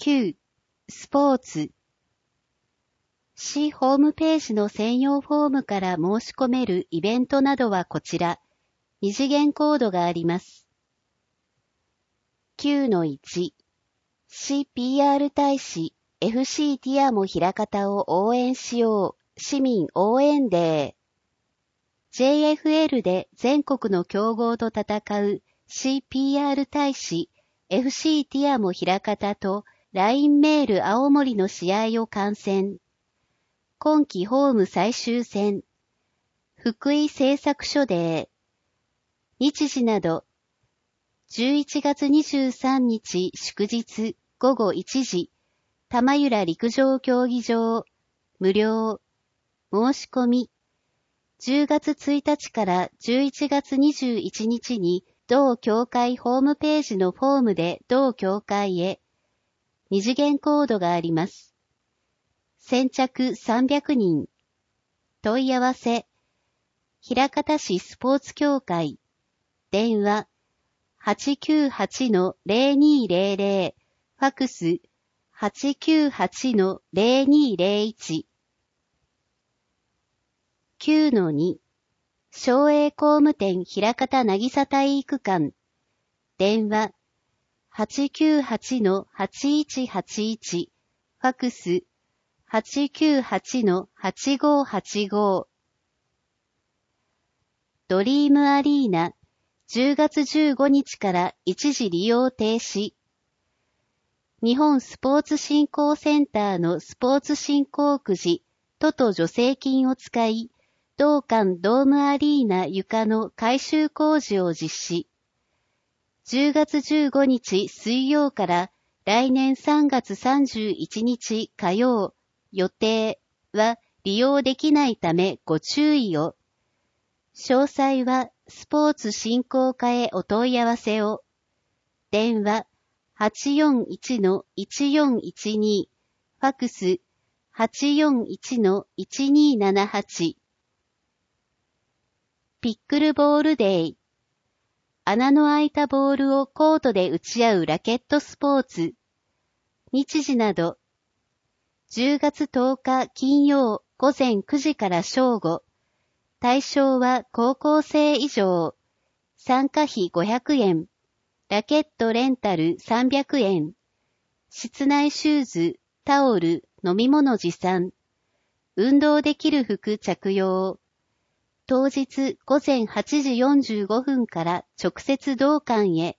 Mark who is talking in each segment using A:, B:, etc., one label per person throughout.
A: 9、スポーツ。市ホームページの専用フォームから申し込めるイベントなどはこちら。二次元コードがあります。9-1、市 PR 大使 FC ティアモ枚方を応援しよう。市民応援デー。JFL で全国の強豪と戦う CPR 大使 FC ティアモ枚方と LINE メール青森の試合を観戦。今季ホーム最終戦。福井製作所デー。日時など。11月23日祝日午後1時。玉浦陸上競技場。無料。申し込み。10月1日から11月21日に同協会ホームページのフォームで同協会へ二次元コードがあります。先着300人。問い合わせ。枚方市スポーツ協会。電話。898-0200。ファクス。898-0201。9-2、省営工務店枚方渚体育館。電話。898-8181。ファクス。898-8585。ドリームアリーナ。10月15日から一時利用停止。日本スポーツ振興センターのスポーツ振興くじ、都と助成金を使い、同館ドームアリーナ床の改修工事を実施。10月15日水曜から来年3月31日火曜予定は利用できないためご注意を。詳細はスポーツ振興課へお問い合わせを。電話841-1412。ファクス841-1278。ピックルボールデイ。穴の開いたボールをコートで打ち合うラケットスポーツ。日時など。10月10日金曜午前9時から正午。対象は高校生以上。参加費500円。ラケットレンタル300円。室内シューズ、タオル、飲み物持参。運動できる服着用。当日午前8時45分から直接同館へ。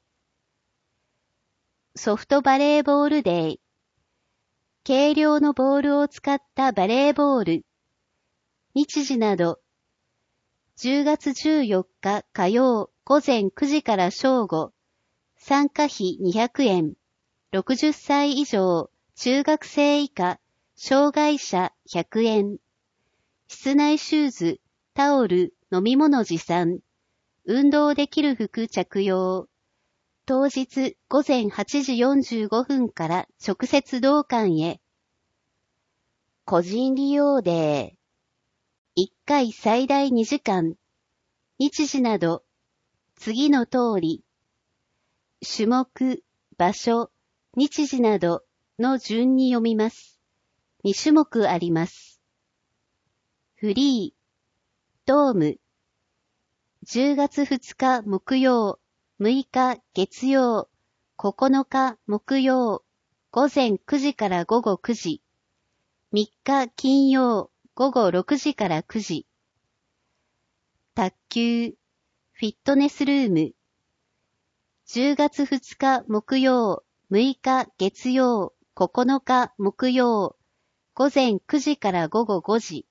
A: ソフトバレーボールデー。軽量のボールを使ったバレーボール。日時など。10月14日火曜午前9時から正午。参加費200円。60歳以上、中学生以下、障害者100円。室内シューズ、タオル、飲み物持参。運動できる服着用。当日午前8時45分から直接同館へ。個人利用デー。1回最大2時間。日時など。次の通り。種目、場所、日時などの順に読みます。2種目あります。フリー、ドーム。10月2日木曜、6日月曜、9日木曜、午前9時から午後9時。3日金曜、午後6時から9時。卓球、フィットネスルーム。10月2日木曜、6日月曜、9日木曜、午前9時から午後5時。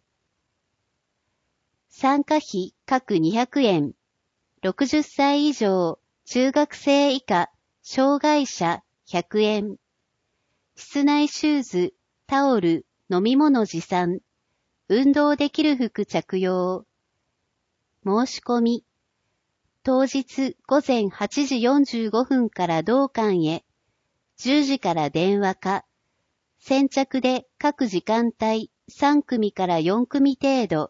A: 参加費各200円。60歳以上、中学生以下、障害者100円。室内シューズ、タオル、飲み物持参。運動できる服着用。申し込み。当日午前8時45分から同館へ。10時から電話か。先着で各時間帯3組から4組程度。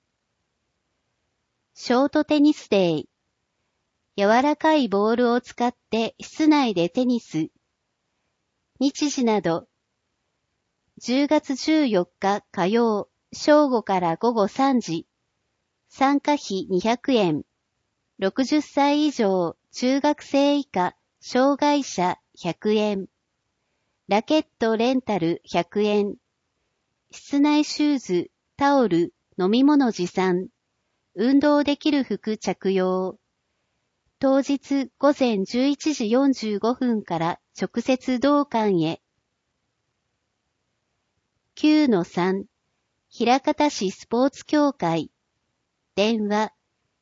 A: ショートテニスデー。柔らかいボールを使って室内でテニス。 日時など、10月14日火曜、正午から午後3時、参加費200円、60歳以上、中学生以下、障害者100円、ラケットレンタル100円、室内シューズ、タオル、飲み物持参、運動できる服着用。当日午前11時45分から直接同館へ。9-3 枚方市スポーツ協会電話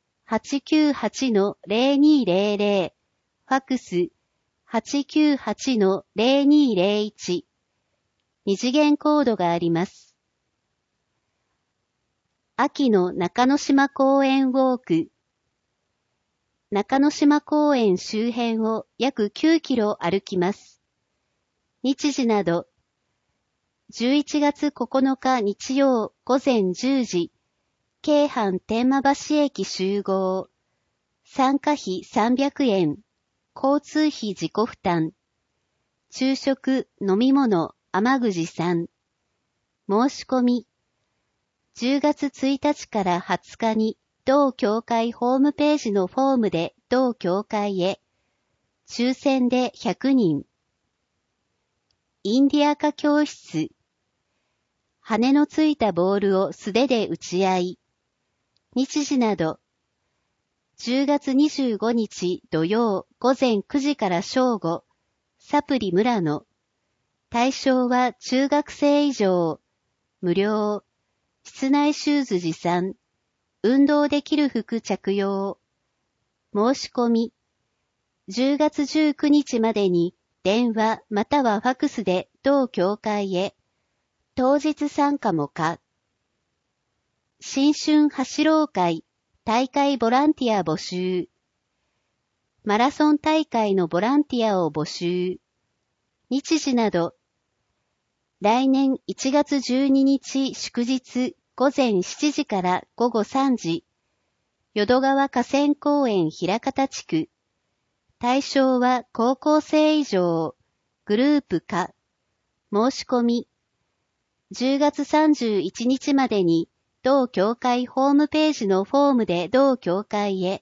A: 898-0200 ファックス 898-0201 二次元コードがあります。秋の中之島公園ウォーク中之島公園周辺を約9キロ歩きます。日時など11月9日日曜午前10時、京阪天満橋駅集合。参加費300円。交通費自己負担。昼食、飲み物、甘口さん。申し込み。10月1日から20日に、同協会ホームページのフォームで同協会へ。抽選で100人。インディアカ教室。羽のついたボールを素手で打ち合い。日時など。10月25日土曜午前9時から正午。サプリ村野。対象は中学生以上。無料。室内シューズ持参。運動できる服着用。申し込み。10月19日までに電話またはファクスで同協会へ。当日参加も可。新春走ろう会、大会ボランティア募集。マラソン大会のボランティアを募集。日時など。来年1月12日祝日午前7時から午後3時。淀川河川公園枚方地区。対象は高校生以上。グループ可。申し込み。10月31日までに、同協会ホームページのフォームで同協会へ。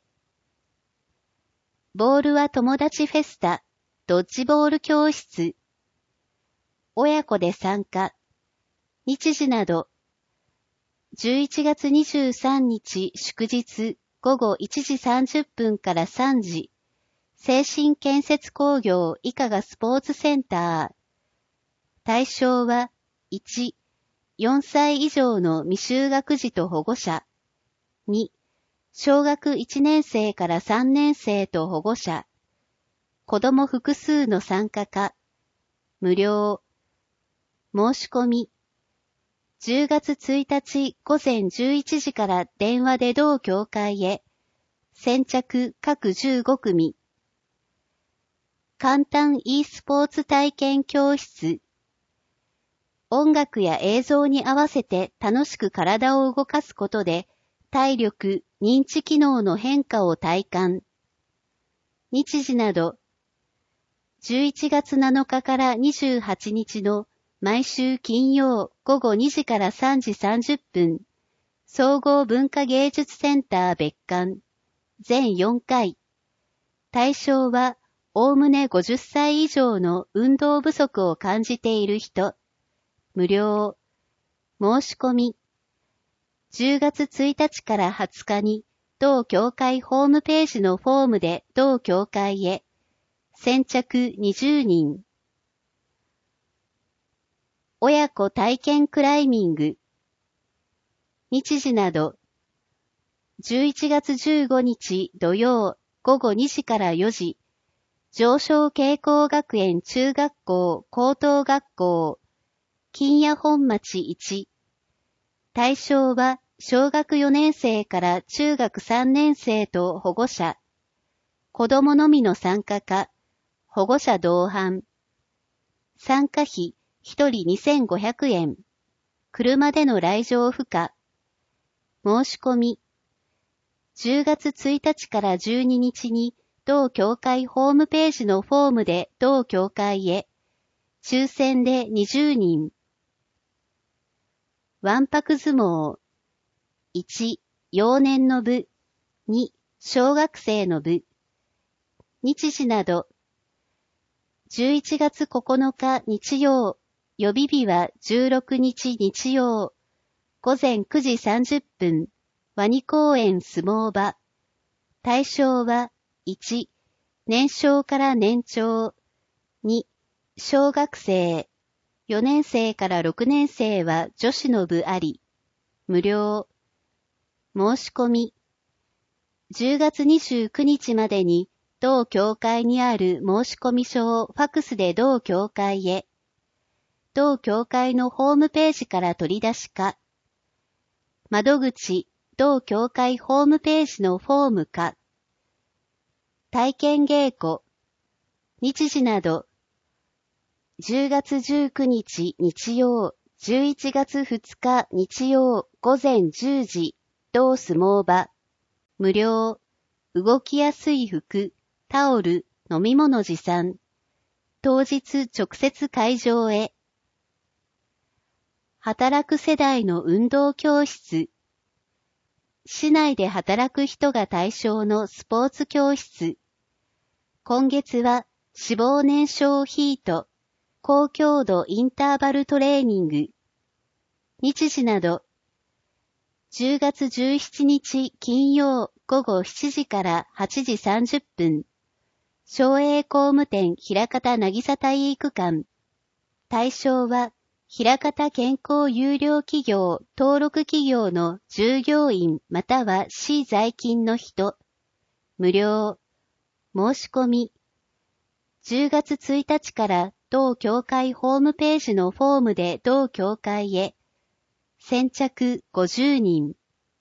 A: ボールは友達フェスタ、ドッジボール教室。親子で参加。日時など。11月23日祝日午後1時30分から3時。精神建設工業医科がスポーツセンター。対象は、1、4歳以上の未就学児と保護者。2、小学1年生から3年生と保護者。子供複数の参加可。無料。申し込み。10月1日午前11時から電話で同協会へ。先着各15組。簡単 e スポーツ体験教室。音楽や映像に合わせて楽しく体を動かすことで、体力、認知機能の変化を体感。日時など、11月7日から28日の毎週金曜午後2時から3時30分、総合文化芸術センター別館、全4回。対象は、おおむね50歳以上の運動不足を感じている人。無料。申し込み。10月1日から20日に、同協会ホームページのフォームで同協会へ。先着20人。親子体験クライミング。日時など。11月15日土曜午後2時から4時。上昇傾向学園中学校高等学校。金谷本町1。対象は小学4年生から中学3年生と保護者。子供のみの参加可。保護者同伴。参加費1人2500円。車での来場不可。申し込み。10月1日から12日に同協会ホームページのフォームで同協会へ。 抽選で20人。わんぱく相撲。1、幼年の部。2、小学生の部。日時など。11月9日日曜。予備日は16日日曜。午前9時30分。ワニ公園相撲場。対象は、1、年少から年長。2、小学生。4年生から6年生は女子の部あり。無料。申し込み。10月29日までに、同協会にある申込書をファクスで同協会へ。同協会のホームページから取り出しか。窓口、同協会ホームページのフォームか。体験稽古。日時など。10月19日日曜、11月2日日曜午前10時、同相撲場。無料。動きやすい服、タオル、飲み物持参。当日直接会場へ。働く世代の運動教室。市内で働く人が対象のスポーツ教室。今月は脂肪燃焼ヒート、高強度インターバルトレーニング。日時など。10月17日金曜午後7時から8時30分。省営工務店枚方渚体育館。対象は、枚方健康有料企業登録企業の従業員または市在勤の人。無料。申し込み。10月1日から同協会ホームページのフォームで同協会へ。先着50人。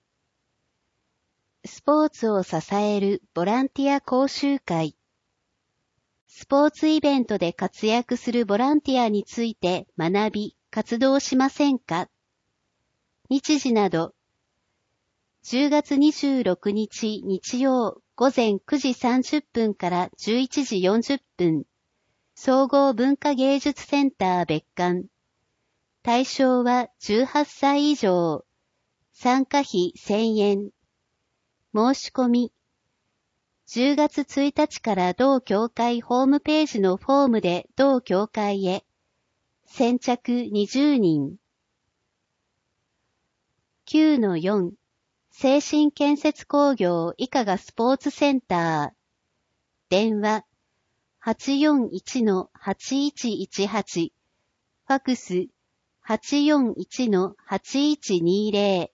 A: スポーツを支えるボランティア講習会。スポーツイベントで活躍するボランティアについて学び、活動しませんか？日時など。10月26日日曜午前9時30分から11時40分。総合文化芸術センター別館。対象は18歳以上。参加費1000円。申し込み。10月1日から同協会ホームページのフォームで同協会へ。先着20人。9-4 精神建設工業医科がスポーツセンター。電話 841-8118 ファクス 841-8120。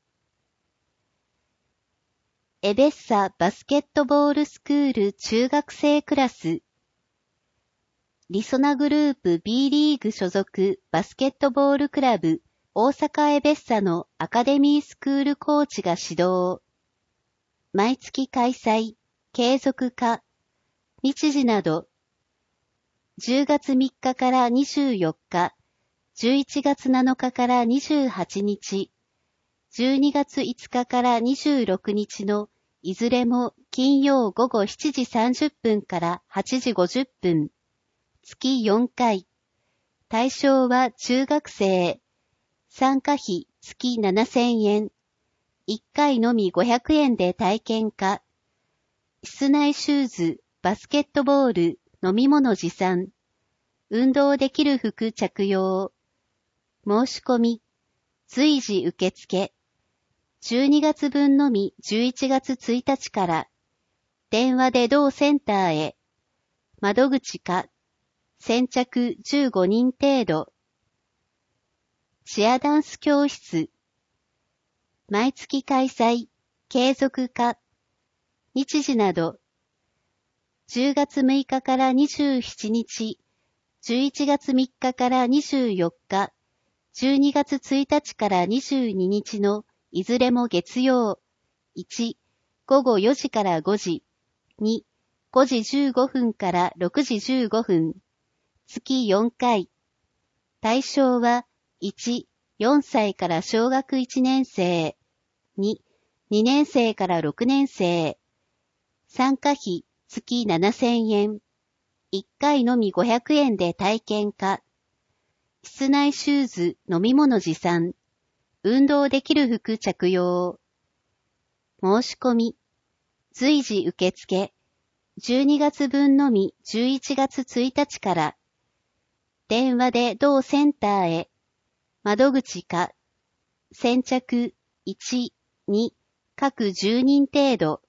A: エベッサバスケットボールスクール中学生クラス。りそなグループ B リーグ所属バスケットボールクラブ大阪エベッサのアカデミースクールコーチが指導。毎月開催、継続化。日時など。10月3日から24日、11月7日から28日、12月5日から26日のいずれも金曜午後7時30分から8時50分。月4回。対象は中学生。参加費月7000円。1回のみ500円で体験化。室内シューズ、バスケットボール、飲み物持参。運動できる服着用。申し込み。随時受付。12月分のみ11月1日から。電話で同センターへ。窓口か。先着15人程度。チアダンス教室。毎月開催、継続化。日時など。10月6日から27日、11月3日から24日、12月1日から22日のいずれも月曜。1、午後4時から5時。2、5時15分から6時15分。月4回。対象は、1、4歳から小学1年生。2、2年生から6年生。参加費、月7000円。 1回のみ500円で体験可。室内シューズ、飲み物持参。運動できる服着用。申し込み。随時受付。12月分のみ11月1日から。電話で同センターへ。窓口か。先着1、2、各10人程度。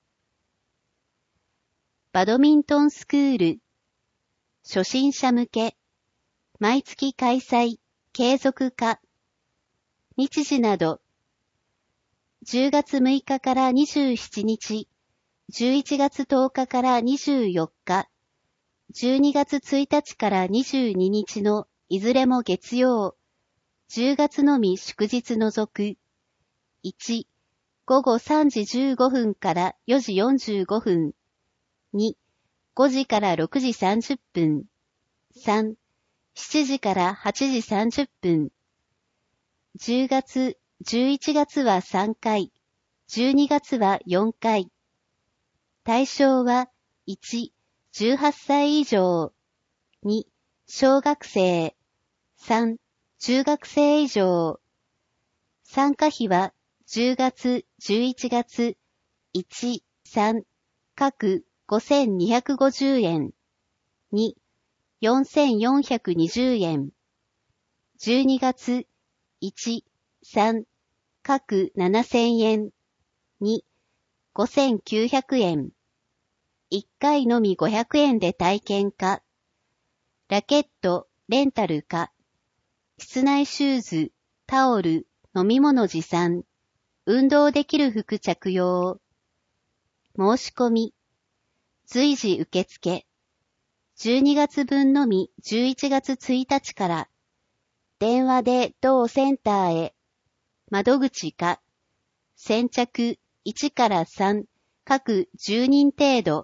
A: バドミントンスクール。初心者向け。毎月開催、継続可。日時など。10月6日から27日、11月10日から24日、12月1日から22日のいずれも月曜、10月のみ祝日除く。1、午後3時15分から4時45分。2、5時から6時30分。3、7時から8時30分。10月、11月は3回、12月は4回。対象は1、18歳以上。2、小学生。3、中学生以上。参加費は10月、11月、1、3、各5250円。2、4420円。12月、1、3、各7000円。2、5900円。1回のみ500円で体験可。ラケット、レンタル可。室内シューズ、タオル、飲み物持参。運動できる服着用。申し込み。随時受付。12月分のみ11月1日から。電話で同センターへ。窓口か。先着1から3、各10人程度。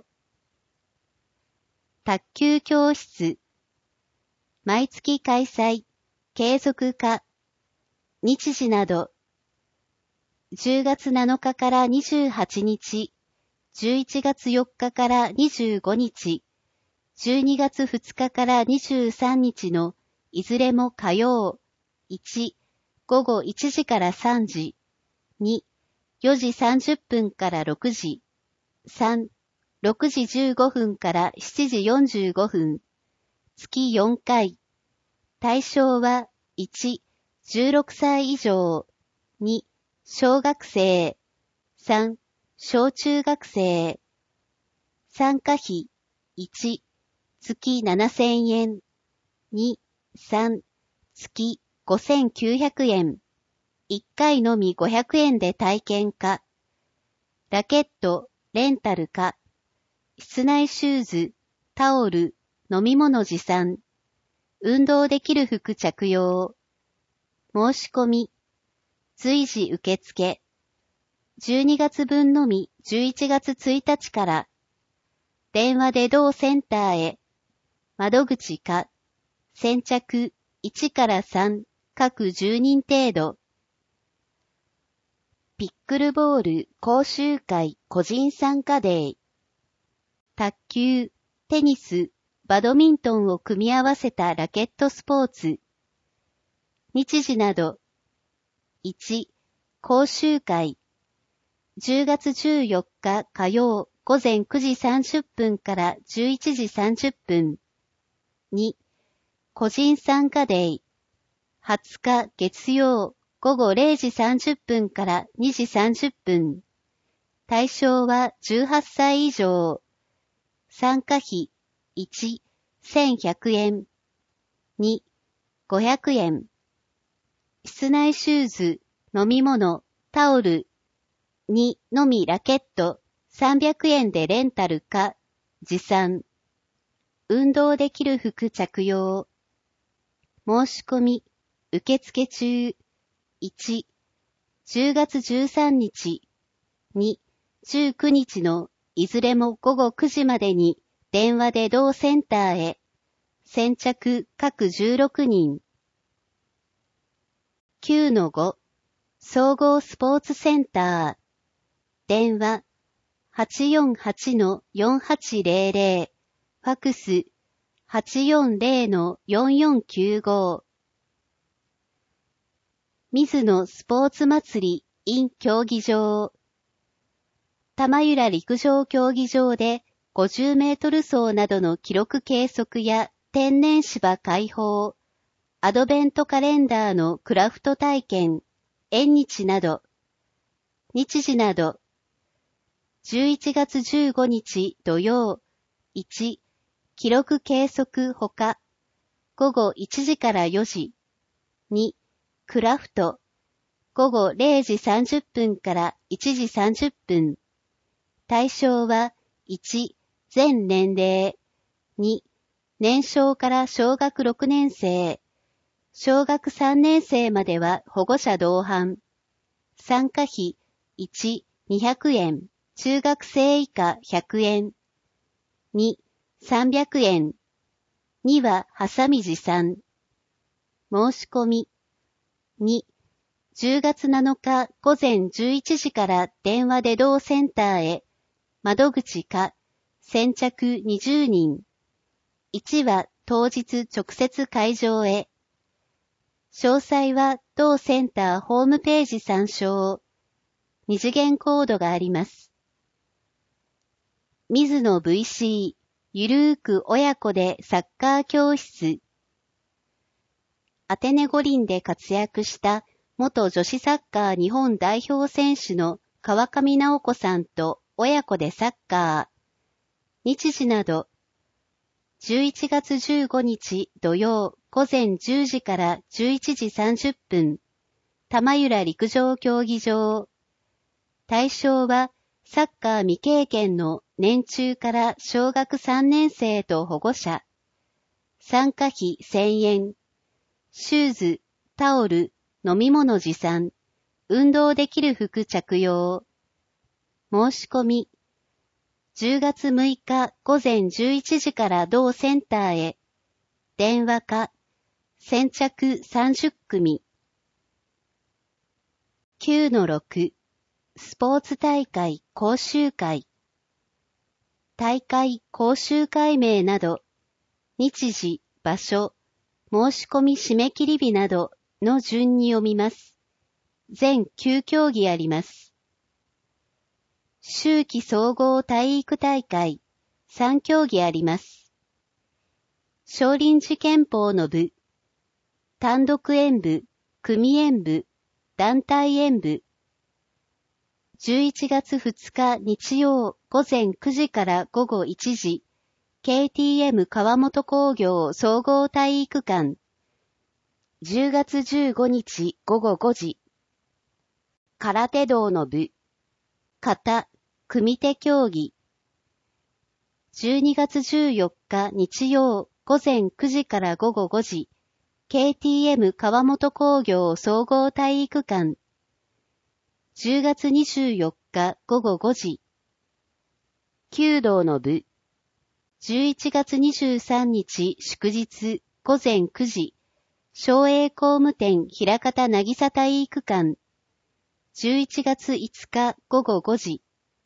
A: 卓球教室。毎月開催、継続可。日時など。10月7日から28日、11月4日から25日、12月2日から23日のいずれも火曜。1、午後1時から3時。2、4時30分から6時。3、6時15分から7時45分。月4回。対象は1、16歳以上。2、小学生。3、小中学生。参加費1、月7000円。2、3、月5900円。1回のみ500円で体験可。ラケット、レンタル可。室内シューズ、タオル、飲み物持参。運動できる服着用。申し込み。随時受付。12月分のみ11月1日から。電話で同センターへ。窓口か。先着1から3、各10人程度。ピックルボール講習会個人参加デー。卓球、テニス、バドミントンを組み合わせたラケットスポーツ。日時など。1、講習会。10月14日火曜午前9時30分から11時30分。2、個人参加デー。20日月曜午後0時30分から2時30分。対象は18歳以上。参加費1、1100円。2、500円。室内シューズ、飲み物、タオル。2のみラケット、300円でレンタルか、持参。運動できる服着用。申し込み、受付中。1、10月13日。2、19日のいずれも午後9時までに電話で同センターへ。先着各16人。9-5 総合スポーツセンター。電話 848-4800 ファクス 840-4495水野スポーツ祭り in 競技場玉浦陸上競技場で50メートル走などの記録計測や天然芝開放、アドベントカレンダーのクラフト体験、縁日など、日時など、11月15日土曜、1、記録計測ほか、午後1時から4時、2、クラフト、午後0時30分から1時30分。対象は、1、全年齢、2、年少から小学6年生、小学3年生までは保護者同伴。参加費、1、200円、中学生以下100円。2、300円。2ははさみ持参。申し込み。2、10月7日午前11時から電話で同センターへ、窓口か、先着20人。1は当日直接会場へ。詳細は同センターホームページ参照。二次元コードがあります。水野 VC、ゆるーく親子でサッカー教室。アテネ五輪で活躍した元女子サッカー日本代表選手の川上直子さんと親子でサッカー。日時など、11月15日土曜午前10時から11時30分、玉浦陸上競技場。対象はサッカー未経験の年中から小学3年生と保護者。参加費1000円。シューズ、タオル、飲み物持参。運動できる服着用。申し込み。10月6日午前11時から同センターへ。電話か。先着30組。9-6。スポーツ大会講習会。大会講習会名など、日時、場所、申し込み締め切り日などの順に読みます。全9競技あります。秋季総合体育大会、3競技あります。少林寺拳法の部、単独演武、組演武、団体演武。11月2日日曜午前9時から午後1時、KTM 川本工業総合体育館。10月15日午後5時、空手道の部、形、組手競技。12月14日日曜午前9時から午後5時、KTM 川本工業総合体育館。10月24日午後5時、弓道の部。11月23日祝日午前9時、松栄工務店枚方渚体育館。11月5日午後5時、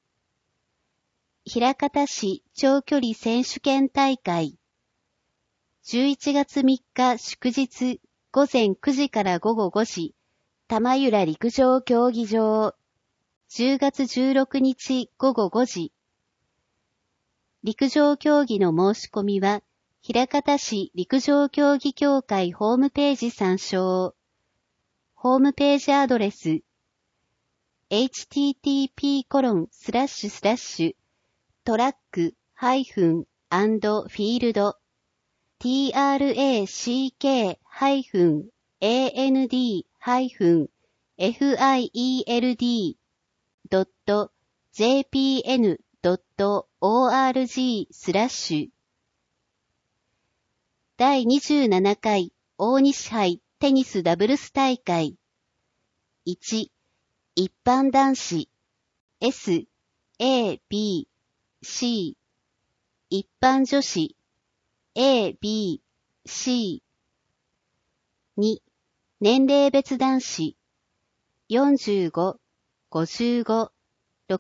A: 枚方市長距離選手権大会。11月3日祝日午前9時から午後5時、玉浦陸上競技場。10月16日午後5時。陸上競技の申し込みは、枚方市陸上競技協会ホームページ参照。ホームページアドレス、track-and-field-jpn.org/ 第27回大西杯テニスダブルス大会。1、一般男子 S、A、B、C。一般女子 A、B、C。2、年齢別男子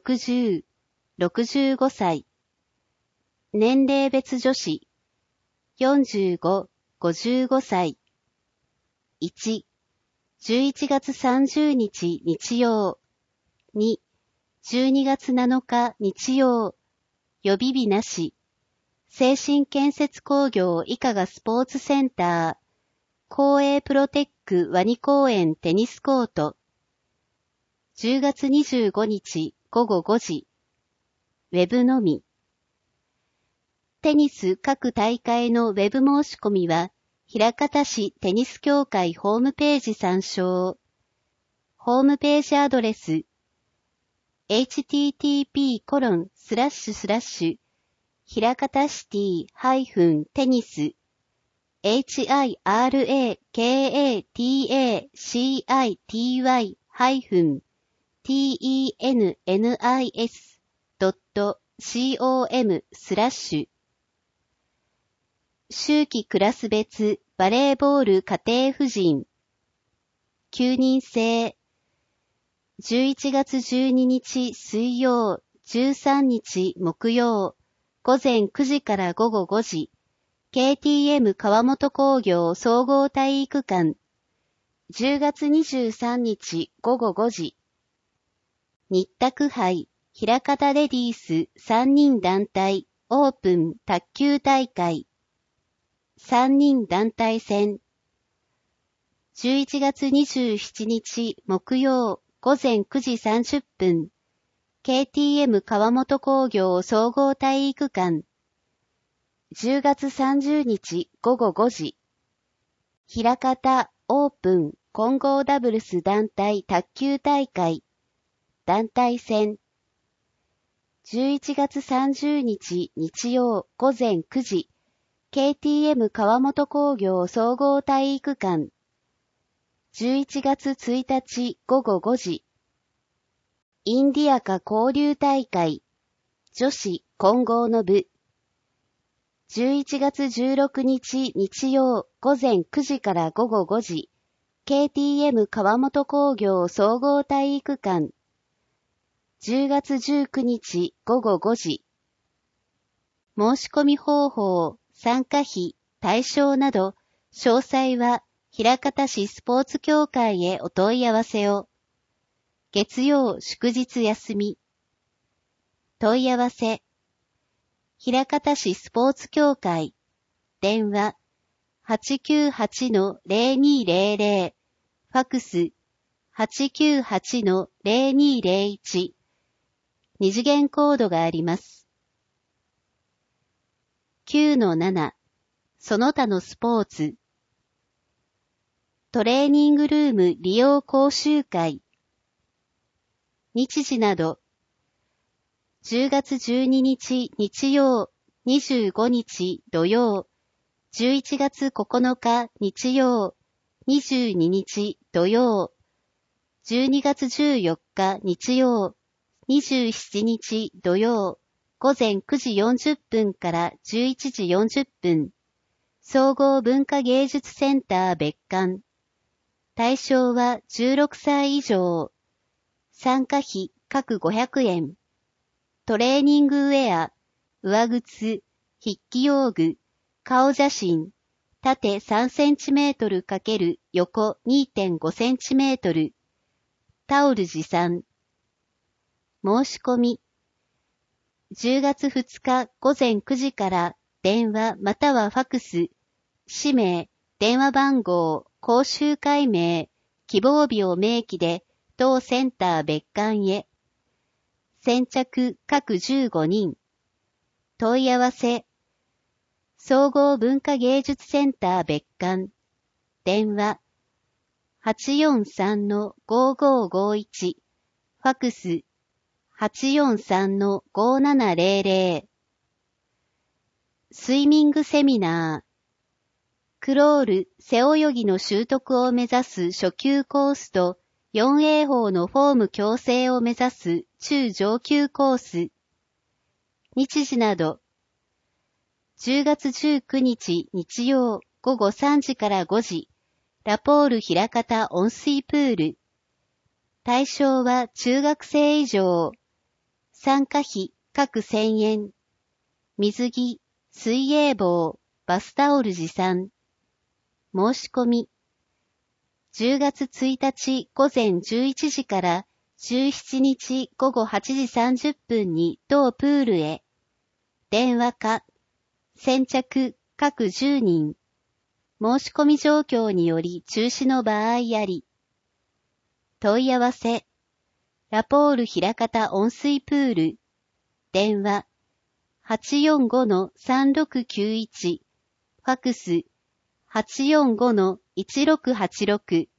A: 45、55、60、65歳。年齢別女子 45、55歳。1、11月30日日曜。2、12月7日日曜。予備日なし。精神建設工業以下がスポーツセンター。公営プロテックワニ公園テニスコート。10月25日午後5時。ウェブのみ。テニス各大会のウェブ申し込みは、枚方市テニス協会ホームページ参照。ホームページアドレス、http:// 枚方シティ-テニス hirakatas-tennis.com/ 秋季クラス別バレーボール家庭婦人9人制11月12日水曜13日木曜午前9時から午後5時 KTM 川本工業総合体育館10月23日午後5時日卓杯枚方レディース3人団体オープン卓球大会3人団体戦11月27日木曜午前9時30分 KTM 川本工業総合体育館10月30日午後5時枚方オープン混合ダブルス団体卓球大会団体戦11月30日日曜午前9時 KTM 川本工業総合体育館11月1日午後5時インディアカ交流大会女子混合の部11月16日日曜午前9時から午後5時 KTM 川本工業総合体育館10月19日午後5時申し込み方法、参加費、対象など詳細は枚方市スポーツ協会へお問い合わせを月曜祝日休み問い合わせ枚方市スポーツ協会電話 898-0200 ファクス 898-0201 二次元コードがあります。9-7 その他のスポーツトレーニングルーム利用講習会日時など10月12日日曜25日土曜11月9日日曜22日土曜12月14日日曜27日土曜午前9時40分から11時40分総合文化芸術センター別館対象は16歳以上参加費各500円トレーニングウェア上靴筆記用具顔写真縦3センチメートル×横 2.5 センチメートルタオル持参申し込み10月2日午前9時から電話またはファクス氏名電話番号講習会名希望日を明記で同センター別館へ先着各15人問い合わせ総合文化芸術センター別館電話 843-5551 ファクス 843-5700 スイミングセミナークロール、背泳ぎの習得を目指す初級コースと 4A 法のフォーム矯正を目指す中上級コース日時など10月19日日曜午後3時から5時ラポール枚方温水プール対象は中学生以上参加費各1000円水着、水泳帽、 バスタオル持参。申し込み。10月1日午前11時から17日午後8時30分に同プールへ。電話か。先着各10人。申し込み状況により中止の場合あり。問い合わせ。ラポール枚方温水プール。電話。845-3691。ファクス。845-1686。